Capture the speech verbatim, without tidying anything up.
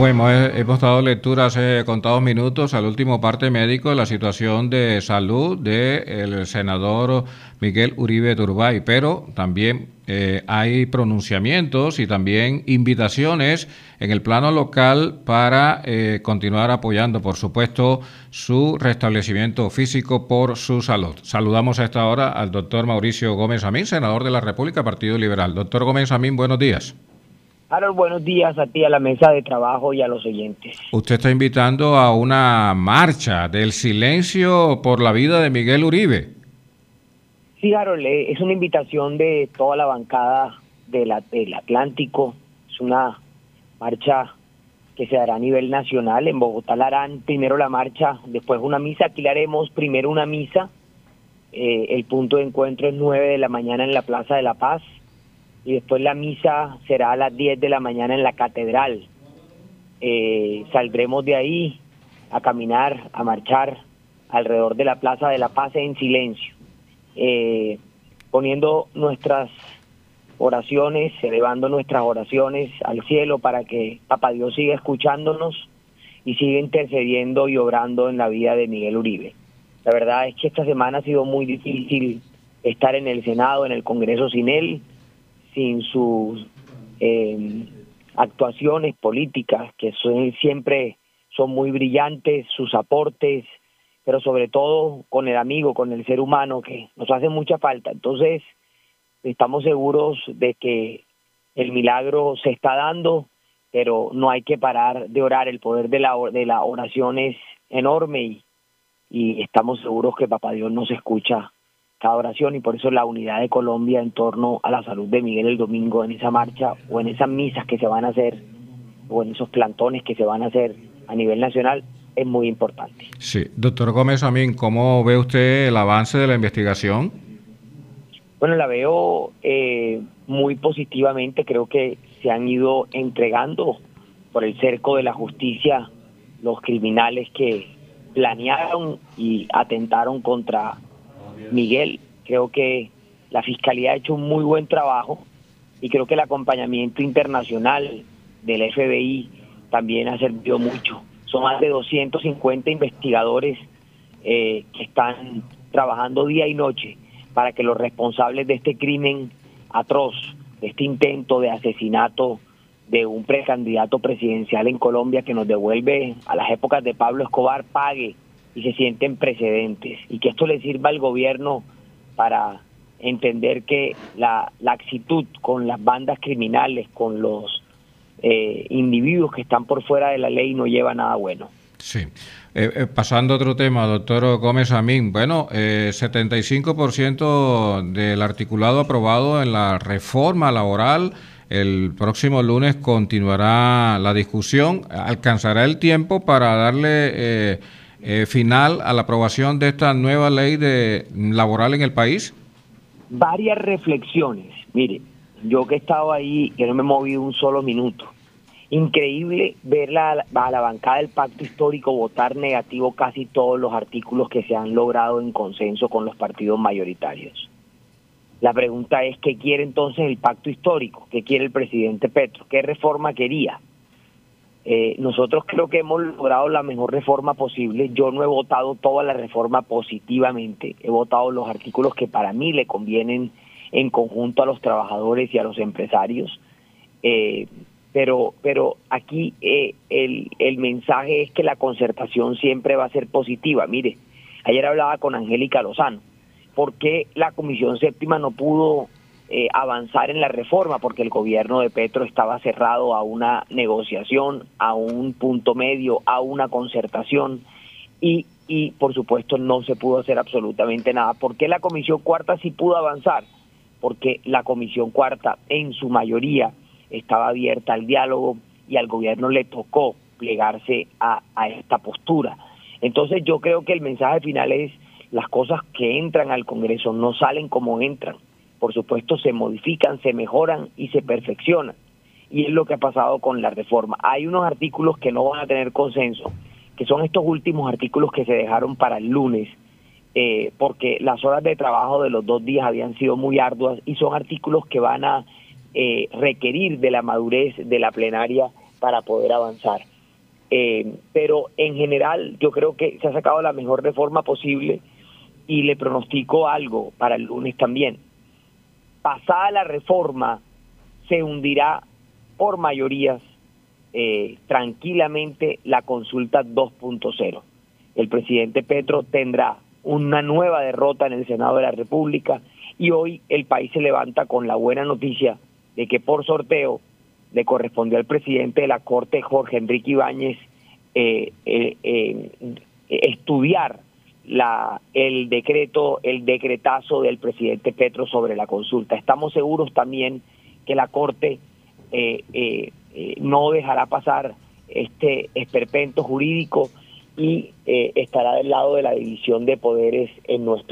Bueno, hemos hemos dado lectura hace contados minutos al último parte médico de la situación de salud del senador Miguel Uribe Turbay, pero también eh, hay pronunciamientos y también invitaciones en el plano local para eh, continuar apoyando, por supuesto, su restablecimiento físico por su salud. Saludamos a esta hora al doctor Mauricio Gómez Amín, senador de la República, Partido Liberal. Doctor Gómez Amín, buenos días. Harold, buenos días a ti, a la mesa de trabajo y a los oyentes. Usted está invitando a una marcha del silencio por la vida de Miguel Uribe. Sí, Harold, eh, es una invitación de toda la bancada de la, del Atlántico. Es una marcha que se dará a nivel nacional. En Bogotá la harán primero la marcha, después una misa. Aquí la haremos primero una misa. Eh, el punto de encuentro es nueve de la mañana en la Plaza de la Paz. Y después la misa será a las diez de la mañana en la catedral. Eh, saldremos de ahí a caminar, a marchar alrededor de la Plaza de la Paz en silencio, eh, poniendo nuestras oraciones, elevando nuestras oraciones al cielo para que Papá Dios siga escuchándonos y siga intercediendo y obrando en la vida de Miguel Uribe. La verdad es que esta semana ha sido muy difícil estar en el Senado, en el Congreso sin él, sin sus eh, actuaciones políticas, que son, siempre son muy brillantes, sus aportes, pero sobre todo con el amigo, con el ser humano, que nos hace mucha falta. Entonces, estamos seguros de que el milagro se está dando, pero no hay que parar de orar. El poder de la, de la oración es enorme y, y estamos seguros que Papá Dios nos escucha cada oración, y por eso la unidad de Colombia en torno a la salud de Miguel el domingo en esa marcha o en esas misas que se van a hacer o en esos plantones que se van a hacer a nivel nacional es muy importante. Sí, doctor Gómez Amín, ¿cómo ve usted el avance de la investigación? Bueno, la veo eh, muy positivamente. Creo que se han ido entregando por el cerco de la justicia los criminales que planearon y atentaron contra Miguel. Creo que la Fiscalía ha hecho un muy buen trabajo y creo que el acompañamiento internacional del F B I también ha servido mucho. Son más de doscientos cincuenta investigadores eh, que están trabajando día y noche para que los responsables de este crimen atroz, de este intento de asesinato de un precandidato presidencial en Colombia que nos devuelve a las épocas de Pablo Escobar, pague y se sienten precedentes, y que esto le sirva al gobierno para entender que la laxitud con las bandas criminales, con los eh, individuos que están por fuera de la ley, no lleva a nada bueno. Sí. Eh, eh, pasando a otro tema, doctor Gómez Amín, bueno, eh, setenta y cinco por ciento del articulado aprobado en la reforma laboral. El próximo lunes continuará la discusión. ¿Alcanzará el tiempo para darle eh, eh, final a la aprobación de esta nueva ley de laboral en el país? Varias reflexiones. Mire, yo que he estado ahí, que no me he movido un solo minuto. Increíble ver la, a la bancada del Pacto Histórico votar negativo casi todos los artículos que se han logrado en consenso con los partidos mayoritarios. La pregunta es, ¿qué quiere entonces el Pacto Histórico? ¿Qué quiere el presidente Petro? ¿Qué reforma quería? Eh, nosotros creo que hemos logrado la mejor reforma posible. Yo no he votado toda la reforma positivamente. He votado los artículos que para mí le convienen en conjunto a los trabajadores y a los empresarios. Eh, pero pero aquí eh, el, el mensaje es que la concertación siempre va a ser positiva. Mire, ayer hablaba con Angélica Lozano. ¿Por qué la Comisión Séptima no pudo eh, avanzar en la reforma? Porque el gobierno de Petro estaba cerrado a una negociación, a un punto medio, a una concertación, y, y por supuesto no se pudo hacer absolutamente nada. ¿Por qué la Comisión Cuarta sí pudo avanzar? Porque la Comisión Cuarta en su mayoría estaba abierta al diálogo y al gobierno le tocó plegarse a, a esta postura. Entonces yo creo que el mensaje final es: las cosas que entran al Congreso no salen como entran. Por supuesto se modifican, se mejoran y se perfeccionan. Y es lo que ha pasado con la reforma. Hay unos artículos que no van a tener consenso, que son estos últimos artículos que se dejaron para el lunes, eh, porque las horas de trabajo de los dos días habían sido muy arduas, y son artículos que van a eh, requerir de la madurez de la plenaria para poder avanzar. Eh, pero en general yo creo que se ha sacado la mejor reforma posible y le pronostico algo para el lunes también. Pasada la reforma, se hundirá por mayorías eh, tranquilamente la consulta dos punto cero. El presidente Petro tendrá una nueva derrota en el Senado de la República y hoy el país se levanta con la buena noticia de que por sorteo le correspondió al presidente de la Corte, Jorge Enrique Ibáñez, eh, eh, eh, estudiar la, el decreto, el decretazo del presidente Petro sobre la consulta. Estamos seguros también que la Corte eh, eh, eh, no dejará pasar este esperpento jurídico y eh, estará del lado de la división de poderes en nuestro